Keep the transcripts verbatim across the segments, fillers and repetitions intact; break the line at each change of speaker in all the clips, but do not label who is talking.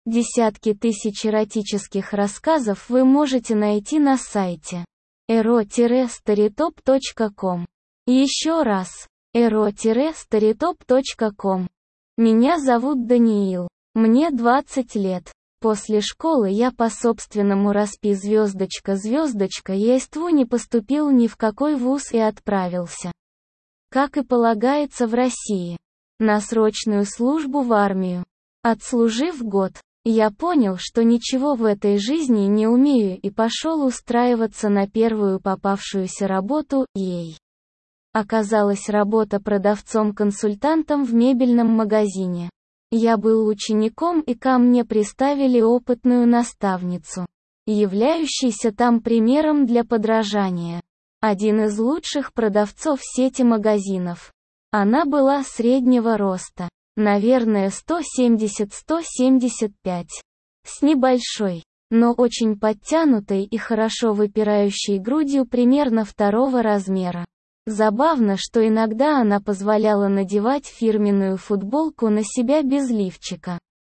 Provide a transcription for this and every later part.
Десятки тысяч эротических рассказов вы можете найти на сайте эро старитоп точка ком. Еще раз, эро старитоп точка ком. Меня зовут Даниил. Мне двадцать лет. После школы я по собственному распи звездочка звездочка ейству не поступил ни в какой вуз и отправился, как и полагается в России, на срочную службу в армию. Отслужив год, я понял, что ничего в этой жизни не умею, и пошел устраиваться на первую попавшуюся работу. Ей оказалась работа продавцом-консультантом в мебельном магазине. Я был учеником, и ко мне приставили опытную наставницу, являющуюся там примером для подражания. Один из лучших продавцов сети магазинов. Она была среднего роста, наверное сто семьдесят — сто семьдесят пять, с небольшой, но очень подтянутой и хорошо выпирающей грудью примерно второго размера. Забавно, что иногда она позволяла надевать фирменную футболку на себя без лифчика.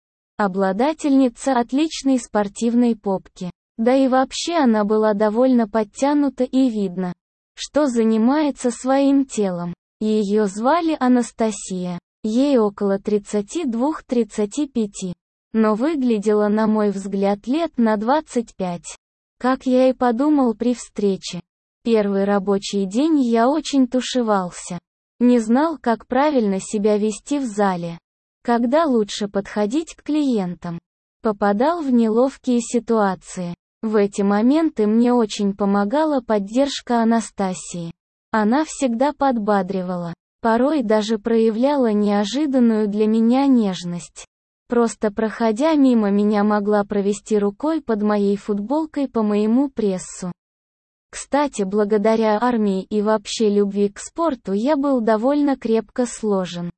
Обладательница отличной спортивной попки. Да и вообще она была довольно подтянута, и видно, что занимается своим телом. Ее звали Анастасия. Ей около тридцати двух — тридцати пяти. Но выглядела, на мой взгляд, лет на двадцать пять. Как я и подумал при встрече. Первый рабочий день я очень тушевался. Не знал, как правильно себя вести в зале. Когда лучше подходить к клиентам. Попадал в неловкие ситуации. В эти моменты мне очень помогала поддержка Анастасии. Она всегда подбадривала. Порой даже проявляла неожиданную для меня нежность. Просто проходя мимо меня, могла провести рукой под моей футболкой по моему прессу. Кстати, благодаря армии и вообще любви к спорту я был довольно крепко сложен.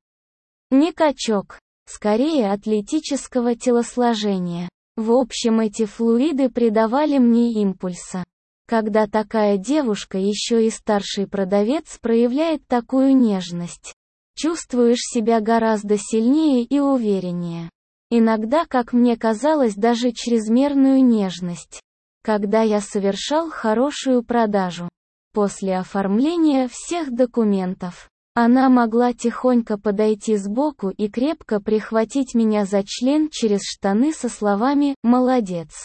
Не качок, скорее атлетического телосложения. В общем, эти флуиды придавали мне импульса. Когда такая девушка, еще и старший продавец, проявляет такую нежность, чувствуешь себя гораздо сильнее и увереннее. Иногда, как мне казалось, даже чрезмерную нежность. Когда я совершал хорошую продажу. После оформления всех документов, она могла тихонько подойти сбоку и крепко прихватить меня за член через штаны со словами «молодец».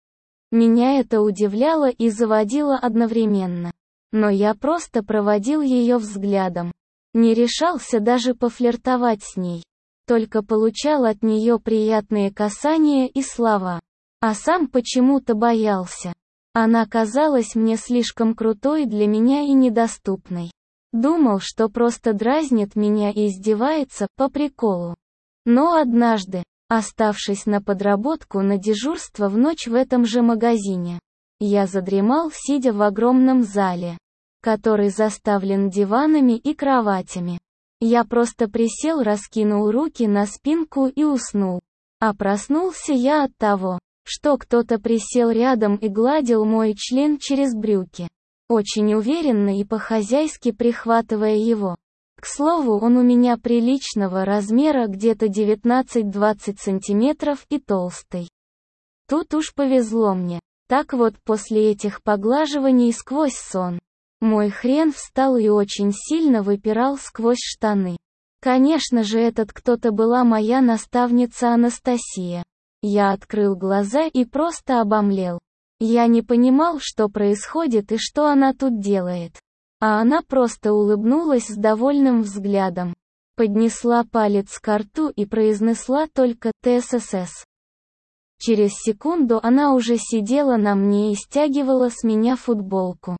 Меня это удивляло и заводило одновременно. Но я просто проводил ее взглядом. Не решался даже пофлиртовать с ней. Только получал от нее приятные касания и слова. А сам почему-то боялся. Она казалась мне слишком крутой для меня и недоступной. Думал, что просто дразнит меня и издевается, по приколу. Но однажды, оставшись на подработку на дежурство в ночь в этом же магазине, я задремал, сидя в огромном зале, который заставлен диванами и кроватями. Я просто присел, раскинул руки на спинку и уснул. А проснулся я от того, что кто-то присел рядом и гладил мой член через брюки, очень уверенно и по-хозяйски прихватывая его. К слову, он у меня приличного размера, где-то девятнадцать-двадцать сантиметров, и толстый. Тут уж повезло мне. Так вот, после этих поглаживаний сквозь сон, мой хрен встал и очень сильно выпирал сквозь штаны. Конечно же, этот кто-то была моя наставница Анастасия. Я открыл глаза и просто обомлел. Я не понимал, что происходит и что она тут делает. А она просто улыбнулась с довольным взглядом, поднесла палец к рту и произнесла только «ТССС». Через секунду она уже сидела на мне и стягивала с меня футболку.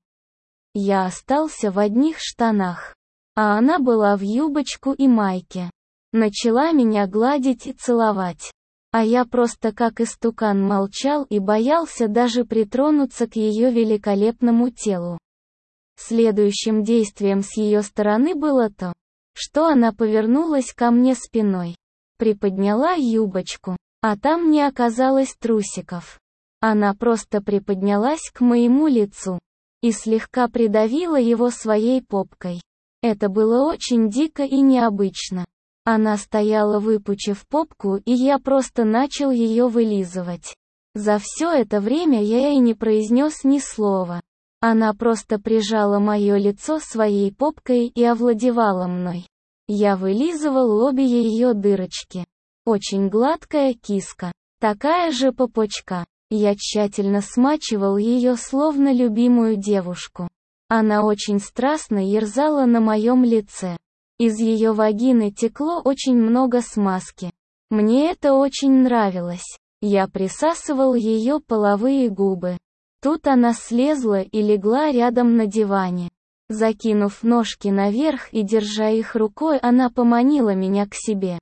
Я остался в одних штанах, а она была в юбочку и майке. Начала меня гладить и целовать. А я просто как истукан молчал и боялся даже притронуться к ее великолепному телу. Следующим действием с ее стороны было то, что она повернулась ко мне спиной, приподняла юбочку, а там не оказалось трусиков. Она просто приподнялась к моему лицу и слегка придавила его своей попкой. Это было очень дико и необычно. Она стояла, выпучив попку, и я просто начал ее вылизывать. За все это время я и не произнес ни слова. Она просто прижала мое лицо своей попкой и овладевала мной. Я вылизывал обе ее дырочки. Очень гладкая киска. Такая же попочка. Я тщательно смачивал ее, словно любимую девушку. Она очень страстно ерзала на моем лице. Из ее вагины текло очень много смазки. Мне это очень нравилось. Я присасывал ее половые губы. Тут она слезла и легла рядом на диване. Закинув ножки наверх и держа их рукой, она поманила меня к себе.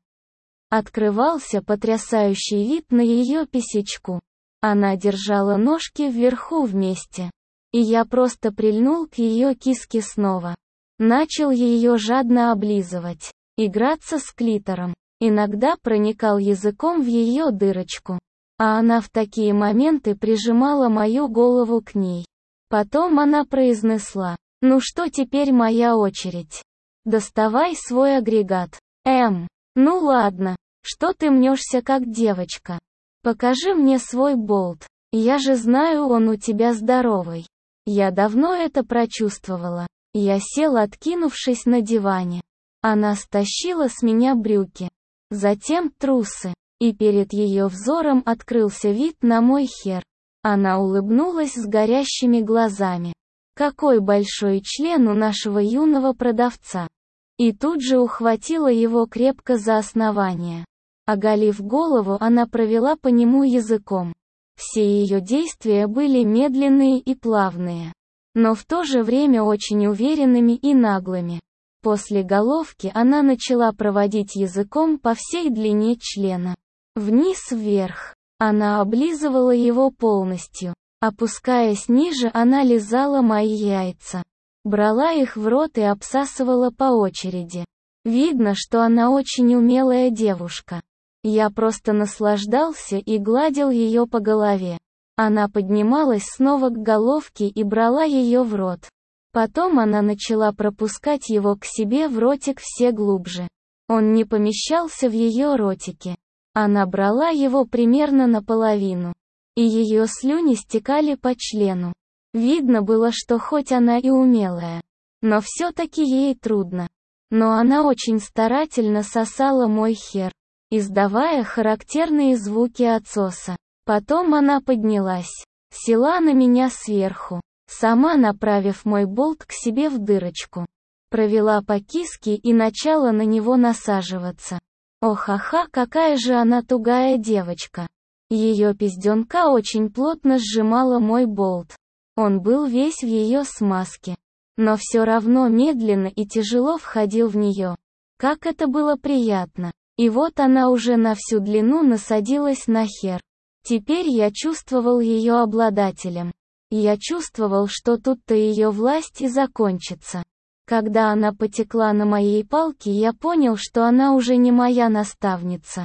Открывался потрясающий вид на ее писечку. Она держала ножки вверху вместе. И я просто прильнул к ее киске снова. Начал ее жадно облизывать. Играться с клитором. Иногда проникал языком в ее дырочку. А она в такие моменты прижимала мою голову к ней. Потом она произнесла: «Ну что, теперь моя очередь. Доставай свой агрегат». Эм, ну ладно, что ты мнешься как девочка? Покажи мне свой болт. Я же знаю, он у тебя здоровый. Я давно это прочувствовала. Я сел, откинувшись на диване. Она стащила с меня брюки. Затем трусы. И перед ее взором открылся вид на мой хер. Она улыбнулась с горящими глазами. Какой большой член у нашего юного продавца. И тут же ухватила его крепко за основание. Оголив голову, она провела по нему языком. Все ее действия были медленные и плавные, но в то же время очень уверенными и наглыми. После головки она начала проводить языком по всей длине члена. Вниз-вверх. Она облизывала его полностью. Опускаясь ниже, она лизала мои яйца. Брала их в рот и обсасывала по очереди. Видно, что она очень умелая девушка. Я просто наслаждался и гладил ее по голове. Она поднималась снова к головке и брала ее в рот. Потом она начала пропускать его к себе в ротик все глубже. Он не помещался в ее ротике. Она брала его примерно наполовину. И ее слюни стекали по члену. Видно было, что хоть она и умелая, но все-таки ей трудно. Но она очень старательно сосала мой хер, издавая характерные звуки отсоса. Потом она поднялась, села на меня сверху, сама направив мой болт к себе в дырочку. Провела по киске и начала на него насаживаться. Ох-ха-ха, какая же она тугая девочка. Ее пизденка очень плотно сжимала мой болт. Он был весь в ее смазке. Но все равно медленно и тяжело входил в нее. Как это было приятно. И вот она уже на всю длину насадилась на хер. Теперь я чувствовал ее обладателем. Я чувствовал, что тут-то ее власть и закончится. Когда она потекла на моей палке, я понял, что она уже не моя наставница,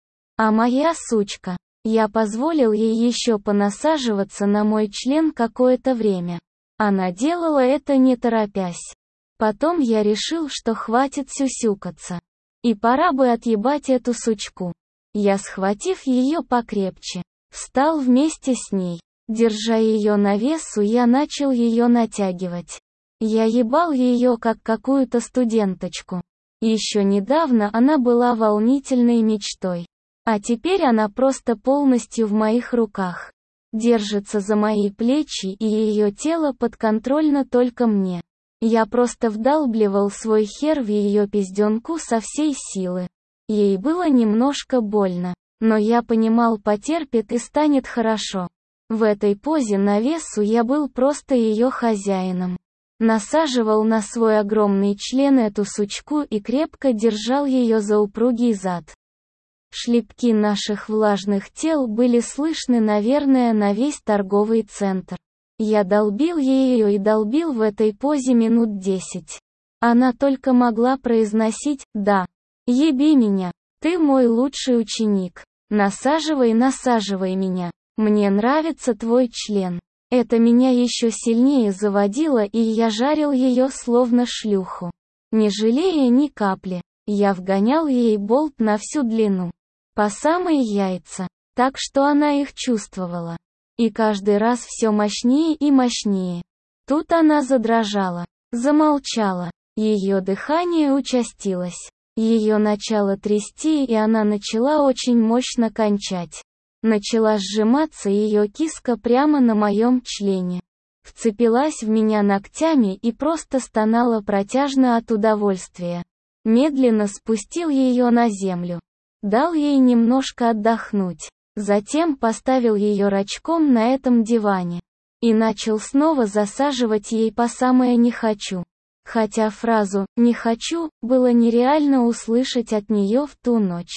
а моя сучка. Я позволил ей еще понасаживаться на мой член какое-то время. Она делала это не торопясь. Потом я решил, что хватит сюсюкаться. И пора бы отъебать эту сучку. Я, схватив ее покрепче, встал вместе с ней. Держа ее на весу, я начал ее натягивать. Я ебал ее как какую-то студенточку. Еще недавно она была волнительной мечтой. А теперь она просто полностью в моих руках. Держится за мои плечи, и ее тело подконтрольно только мне. Я просто вдалбливал свой хер в ее пизденку со всей силы. Ей было немножко больно, но я понимал, потерпит и станет хорошо. В этой позе на весу я был просто ее хозяином. Насаживал на свой огромный член эту сучку и крепко держал ее за упругий зад. Шлепки наших влажных тел были слышны, наверное, на весь торговый центр. Я долбил ее и долбил в этой позе минут десять. Она только могла произносить: «Да, еби меня, ты мой лучший ученик. Насаживай, насаживай меня. Мне нравится твой член». Это меня еще сильнее заводило, и я жарил ее словно шлюху, не жалея ни капли. Я вгонял ей болт на всю длину, по самые яйца, так что она их чувствовала. И каждый раз все мощнее и мощнее. Тут она задрожала, замолчала, ее дыхание участилось. Ее начало трясти, и она начала очень мощно кончать. Начала сжиматься ее киска прямо на моем члене. Вцепилась в меня ногтями и просто стонала протяжно от удовольствия. Медленно спустил ее на землю. Дал ей немножко отдохнуть. Затем поставил ее рачком на этом диване. И начал снова засаживать ей по самое «не хочу». Хотя фразу «не хочу» было нереально услышать от нее в ту ночь.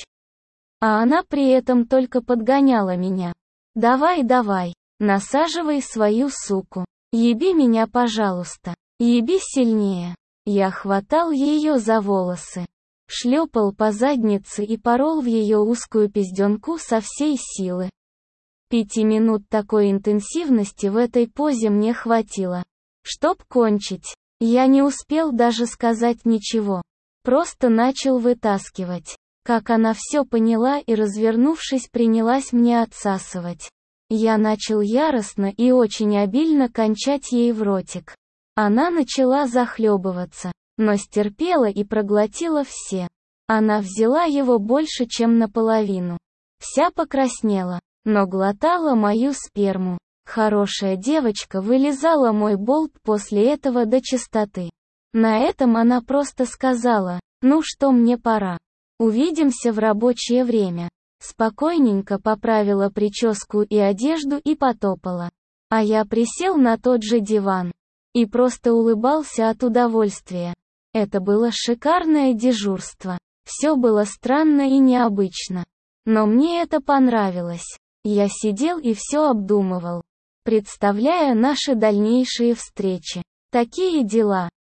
А она при этом только подгоняла меня. «Давай, давай, насаживай свою суку. Еби меня, пожалуйста. Еби сильнее». Я хватал ее за волосы, шлепал по заднице и порол в ее узкую пизденку со всей силы. Пяти минут такой интенсивности в этой позе мне хватило, чтоб кончить. Я не успел даже сказать ничего. Просто начал вытаскивать. Как она все поняла и, развернувшись, принялась мне отсасывать. Я начал яростно и очень обильно кончать ей в ротик. Она начала захлебываться, но стерпела и проглотила все. Она взяла его больше, чем наполовину. Вся покраснела, но глотала мою сперму. Хорошая девочка вылизала мой болт после этого до чистоты. На этом она просто сказала: «Ну что, мне пора. Увидимся в рабочее время». Спокойненько поправила прическу и одежду и потопала. А я присел на тот же диван и просто улыбался от удовольствия. Это было шикарное дежурство. Все было странно и необычно. Но мне это понравилось. Я сидел и все обдумывал, представляя наши дальнейшие встречи. Такие дела.